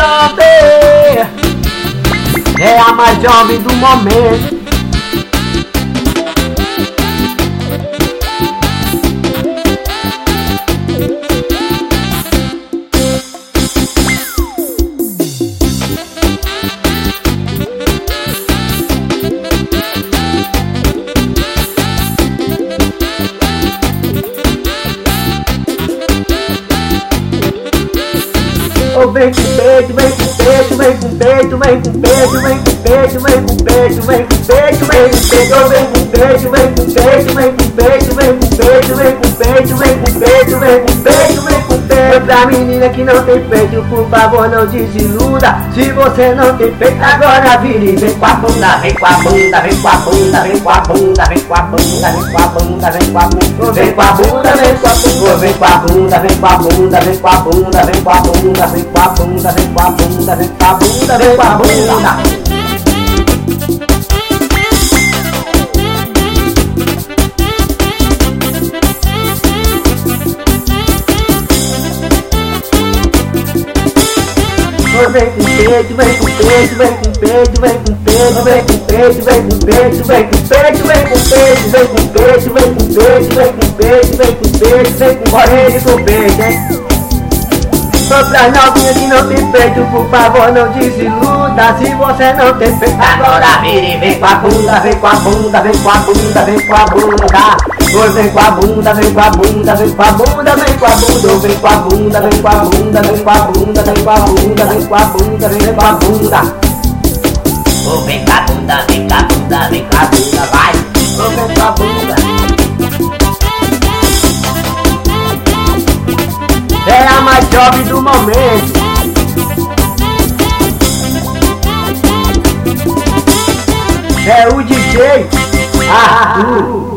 jovem, é a mais jovem do momento. Vem com peito, vem com peito, vem com peito, vem com peito, vem com peito, vem com peito, vem com peito, vem com peito, vem com peito, vem com peito, vem com peito, vem com peito, vem com peito, vem com peito, vem com peito, vem com peito. Pra menina que não tem peito, por favor não desiluda. Se você não tem peito, agora vira e vem com a bunda, vem com a bunda, vem com a bunda, vem com a bunda, vem com a bunda, vem com a bunda, vem com a bunda, vem com a bunda, vem com a bunda, vem com a bunda, vem com a bunda, vem com a bunda, vem com a bunda, vem com a bunda, vem com a bunda, vem com a bunda, vem com a bunda. Vem com peito, vem com peito, vem com peito, vem com peito, vem com peito, vem com peito, vem com peito, vem com peito, vem com peito, vem com peito, vem com peito, vem com peito, vem com corrente com peito, hein? Pra novinha que não tem peito, por favor não desiluda. Se você não tem peito, agora vira e vem com a bunda, vem com a bunda, vem com a bunda, vem com a bunda. Vem com a bunda, vem com a bunda, vem com a bunda, vem com a bunda, vem com a bunda, vem com a bunda, vem com a bunda, vem com a bunda, vem com a bunda, vem com a bunda. Vem com a bunda, vem com a bunda, vem com a bunda, vai. Vem com a bunda. É a mais jovem do momento. É o DJ Arthur.